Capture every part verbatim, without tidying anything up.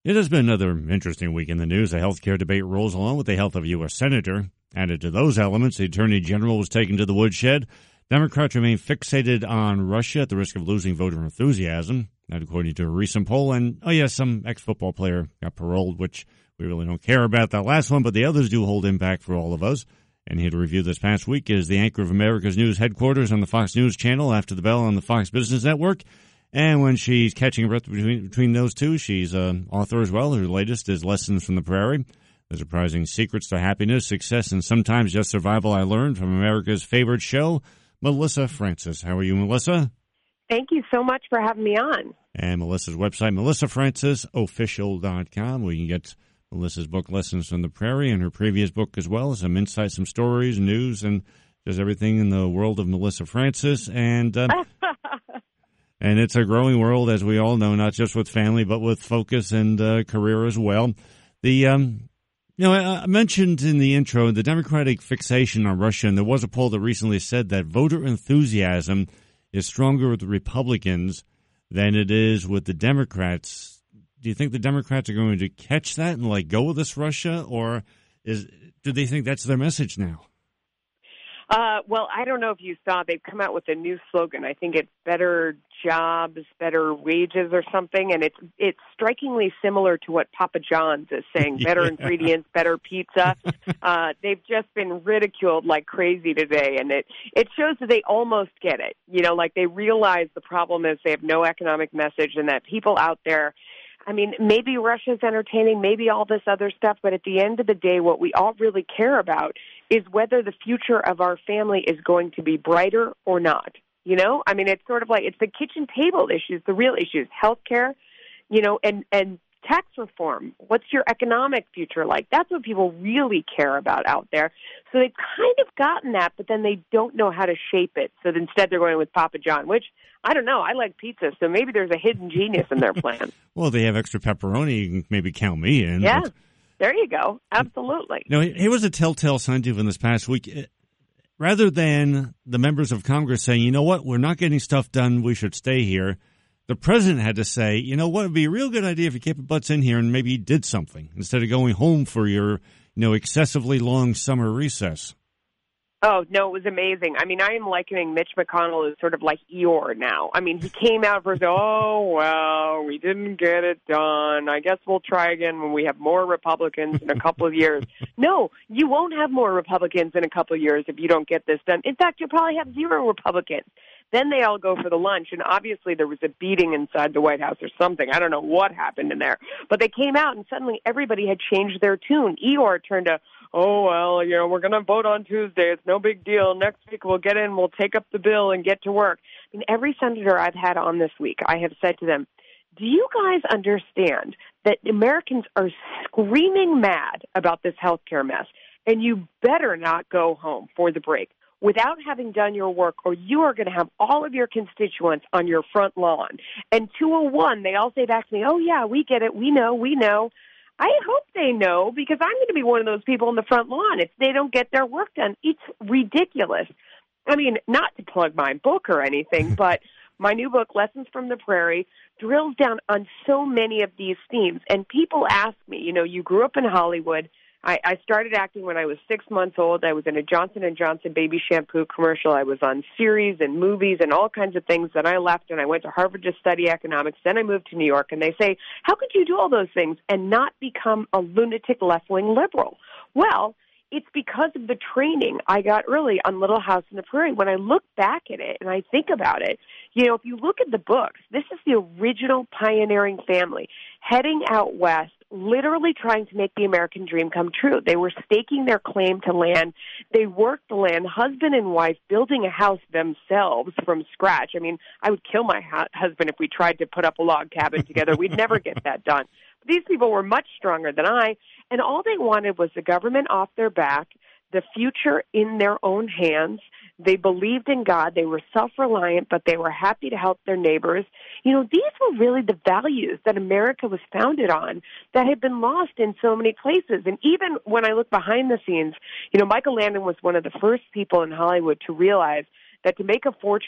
It has been another interesting week in the news. A healthcare debate rolls along with the health of a U S senator. Added to those elements, the Attorney General was taken to the woodshed. Democrats remain fixated on Russia at the risk of losing voter enthusiasm. That according to a recent poll. And, oh, yes, some ex-football player got paroled, which we really don't care about that last one, but the others do hold impact for all of us. And here to review this past week is the anchor of America's News headquarters on the Fox News channel after the bell on the Fox Business Network. And when she's catching her breath between, between those two, she's an author as well. Her latest is Lessons from the Prairie, The Surprising Secrets to Happiness, Success, and Sometimes Just Survival I Learned from America's favorite show, Melissa Francis. How are you, Melissa? Thank you so much for having me on. And Melissa's website, melissa francis official dot com, where you can get Melissa's book, Lessons from the Prairie, and her previous book as well, some insights, some stories, news, and just everything in the world of Melissa Francis. And uh, and it's a growing world, as we all know, not just with family, but with focus and uh, career as well. The um, you know, I mentioned in the intro the Democratic fixation on Russia, and there was a poll that recently said that voter enthusiasm is stronger with the Republicans than it is with the Democrats. Do you think the Democrats are going to catch that and like go with this Russia, or is do they think that's their message now? Uh, well, I don't know if you saw, they've come out with a new slogan. I think it's better jobs, better wages or something, and it's it's strikingly similar to what Papa John's is saying, better yeah. ingredients, better pizza. Uh, they've just been ridiculed like crazy today, and it, it shows that they almost get it. You know, like they realize the problem is they have no economic message and that people out there, I mean, maybe Russia's entertaining, maybe all this other stuff, but at the end of the day, what we all really care about is whether the future of our family is going to be brighter or not. You know, I mean, it's sort of like it's the kitchen table issues, the real issues, healthcare, you know, and, and tax reform. What's your economic future like? That's what people really care about out there. So they've kind of gotten that, but then they don't know how to shape it. So instead they're going with Papa John, which, I don't know, I like pizza, so maybe there's a hidden genius in their plan. Well, they have extra pepperoni. You can maybe count me in. Yeah, but... there you go. Absolutely. No, here was a telltale sign to in this past week. Rather than the members of Congress saying, you know what, we're not getting stuff done, we should stay here, the president had to say, you know what, it would be a real good idea if you kept your butts in here and maybe you did something instead of going home for your, you know, excessively long summer recess. Oh, no, it was amazing. I mean, I am likening Mitch McConnell as sort of like Eeyore now. I mean, he came out for, oh, well, we didn't get it done. I guess we'll try again when we have more Republicans in a couple of years. No, you won't have more Republicans in a couple of years if you don't get this done. In fact, you'll probably have zero Republicans. Then they all go for the lunch, and obviously there was a beating inside the White House or something. I don't know what happened in there. But they came out, and suddenly everybody had changed their tune. Eeyore turned to, oh, well, you know, we're going to vote on Tuesday. It's no big deal. Next week we'll get in, we'll take up the bill and get to work. I mean, every senator I've had on this week, I have said to them, do you guys understand that Americans are screaming mad about this healthcare mess, and you better not go home for the break without having done your work, or you are going to have all of your constituents on your front lawn. And two oh one, they all say back to me, oh, yeah, we get it, we know, we know. I hope they know, because I'm going to be one of those people on the front lawn if they don't get their work done. It's ridiculous. I mean, not to plug my book or anything, but my new book, Lessons from the Prairie, drills down on so many of these themes. And people ask me, you know, you grew up in Hollywood. I, I started acting when I was six months old. I was in a Johnson and Johnson baby shampoo commercial. I was on series and movies and all kinds of things. Then I left and I went to Harvard to study economics. Then I moved to New York. And they say, how could you do all those things and not become a lunatic left-wing liberal? Well, it's because of the training I got early on Little House on the Prairie. When I look back at it and I think about it, you know, if you look at the books, this is the original pioneering family heading out west, literally trying to make the American dream come true. They were staking their claim to land. They worked the land, husband and wife, building a house themselves from scratch. I mean, I would kill my hu- husband if we tried to put up a log cabin together. We'd never get that done. But these people were much stronger than I, and all they wanted was the government off their back, the future in their own hands. They believed in God. They were self-reliant, but they were happy to help their neighbors. You know, these were really the values that America was founded on that had been lost in so many places. And even when I look behind the scenes, you know, Michael Landon was one of the first people in Hollywood to realize that to make a fortune,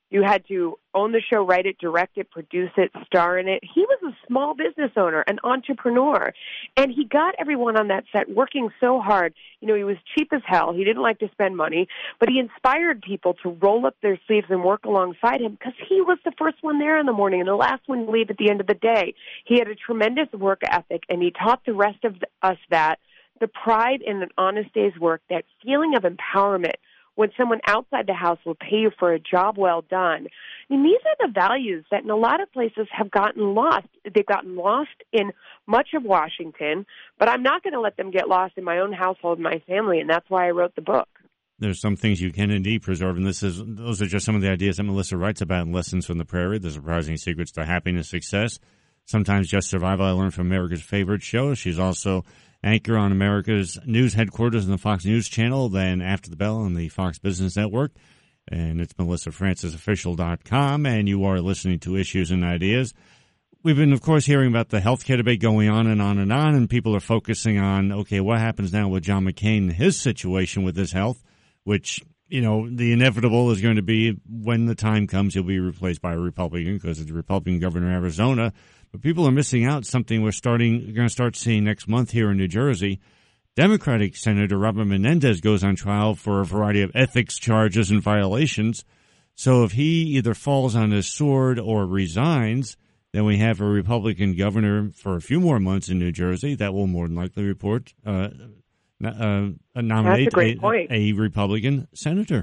You had to own the show, write it, direct it, produce it, star in it. He was a small business owner, an entrepreneur, and he got everyone on that set working so hard. You know, he was cheap as hell. He didn't like to spend money, but he inspired people to roll up their sleeves and work alongside him because he was the first one there in the morning and the last one to leave at the end of the day. He had a tremendous work ethic, and he taught the rest of us that, the pride in an honest day's work, that feeling of empowerment when someone outside the house will pay you for a job well done. I mean, these are the values that in a lot of places have gotten lost. They've gotten lost in much of Washington, but I'm not going to let them get lost in my own household and my family, and that's why I wrote the book. There's some things you can indeed preserve, and this is those are just some of the ideas that Melissa writes about in Lessons from the Prairie, The Surprising Secrets to Happiness, Success, Sometimes Just Survival. I learned from America's favorite show. She's also anchor on America's news headquarters in the Fox News Channel, then After the Bell on the Fox Business Network. And it's melissa francis official dot com, and you are listening to Issues and Ideas. We've been, of course, hearing about the health care debate going on and on and on, and people are focusing on, okay, what happens now with John McCain and his situation with his health, which, you know, the inevitable is going to be when the time comes, he'll be replaced by a Republican because it's a Republican governor of Arizona. But people are missing out something we're starting, we're going to start seeing next month here in New Jersey. Democratic Senator Robert Menendez goes on trial for a variety of ethics charges and violations. So if he either falls on his sword or resigns, then we have a Republican governor for a few more months in New Jersey that will more than likely report, uh, uh, nominate a, a, a Republican senator.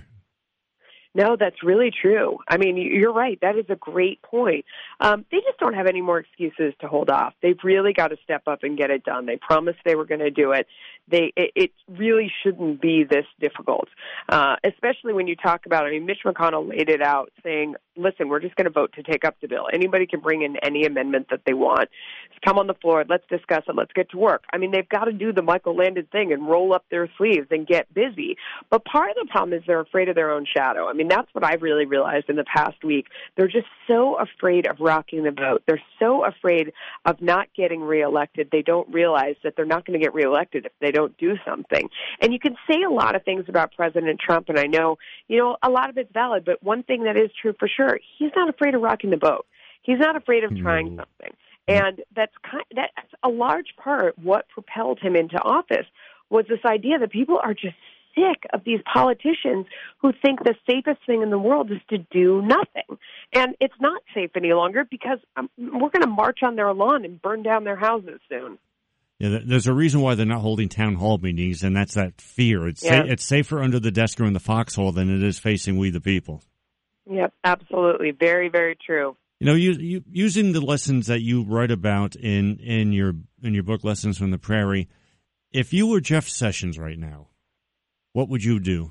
No, that's really true. I mean, you're right. That is a great point. Um, they just don't have any more excuses to hold off. They've really got to step up and get it done. They promised they were going to do it. They, it, it really shouldn't be this difficult, uh, especially when you talk about, I mean, Mitch McConnell laid it out saying, listen, we're just going to vote to take up the bill. Anybody can bring in any amendment that they want. Just come on the floor. Let's discuss it. Let's get to work. I mean, they've got to do the Michael Landon thing and roll up their sleeves and get busy. But part of the problem is they're afraid of their own shadow. I mean, that's what I've really realized in the past week. They're just so afraid of rocking the vote. They're so afraid of not getting reelected. They don't realize that they're not going to get reelected if they don't do something. And you can say a lot of things about President Trump, and I know, you know, a lot of it's valid, but one thing that is true for sure, he's not afraid of rocking the boat. He's not afraid of trying something. And that's kind that's a large part what propelled him into office was this idea that people are just sick of these politicians who think the safest thing in the world is to do nothing. And it's not safe any longer because um, we're going to march on their lawn and burn down their houses soon. Yeah, there's a reason why they're not holding town hall meetings, and that's that fear. It's yeah. sa- it's safer under the desk or in the foxhole than it is facing we the people. Yep, absolutely. Very, very true. You know, you, you, using the lessons that you write about in, in your in your book, Lessons from the Prairie, if you were Jeff Sessions right now, what would you do?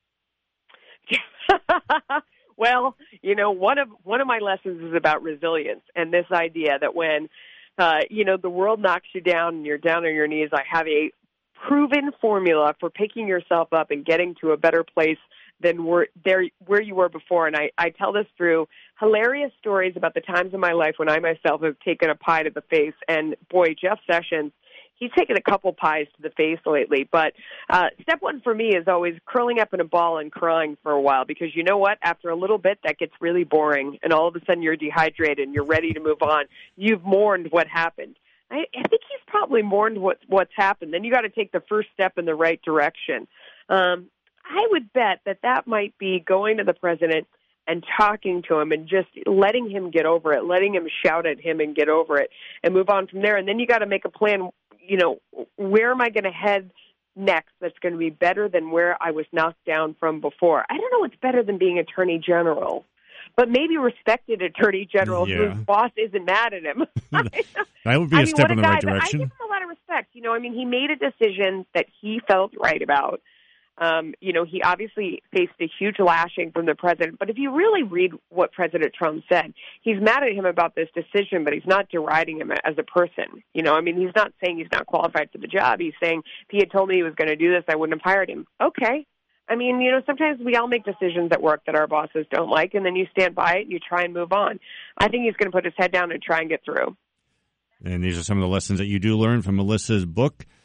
Well, you know, one of one of my lessons is about resilience and this idea that when uh, you know the world knocks you down and you're down on your knees, I have a proven formula for picking yourself up and getting to a better place than where, there, where you were before. And I, I tell this through hilarious stories about the times in my life when I myself have taken a pie to the face. And, boy, Jeff Sessions, he's taken a couple pies to the face lately. But uh, step one for me is always curling up in a ball and crying for a while because you know what? After a little bit, that gets really boring. And all of a sudden you're dehydrated and you're ready to move on. You've mourned what happened. I, I think he's probably mourned what, what's happened. Then you got to take the first step in the right direction. Um, I would bet that that might be going to the president and talking to him and just letting him get over it, letting him shout at him and get over it and move on from there. And then you got to make a plan, you know, where am I going to head next that's going to be better than where I was knocked down from before? I don't know what's better than being attorney general, but maybe respected attorney general yeah. whose boss isn't mad at him. That would be a I mean, step in the guy, right direction. I give him a lot of respect. You know, I mean, he made a decision that he felt right about. Um, you know, he obviously faced a huge lashing from the president. But if you really read what President Trump said, he's mad at him about this decision, but he's not deriding him as a person. You know, I mean, he's not saying he's not qualified for the job. He's saying, if he had told me he was going to do this, I wouldn't have hired him. Okay. I mean, you know, sometimes we all make decisions at work that our bosses don't like, and then you stand by it and you try and move on. I think he's going to put his head down and try and get through. And these are some of the lessons that you do learn from Melissa's book,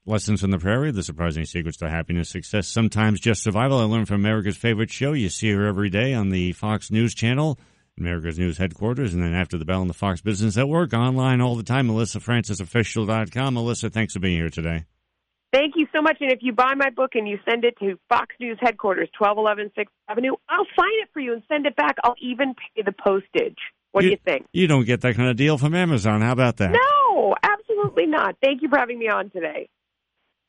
Lessons from the Prairie, The Surprising Secrets to Happiness, Success, Sometimes Just Survival. I learned from America's favorite show. You see her every day on the Fox News Channel, America's News headquarters, and then after the bell on the Fox Business Network, online all the time, melissa francis official dot com. Melissa, thanks for being here today. Thank you so much. And if you buy my book and you send it to Fox News headquarters, twelve eleven sixth Avenue, I'll sign it for you and send it back. I'll even pay the postage. What you, do you think? You don't get that kind of deal from Amazon. How about that? No, absolutely not. Thank you for having me on today.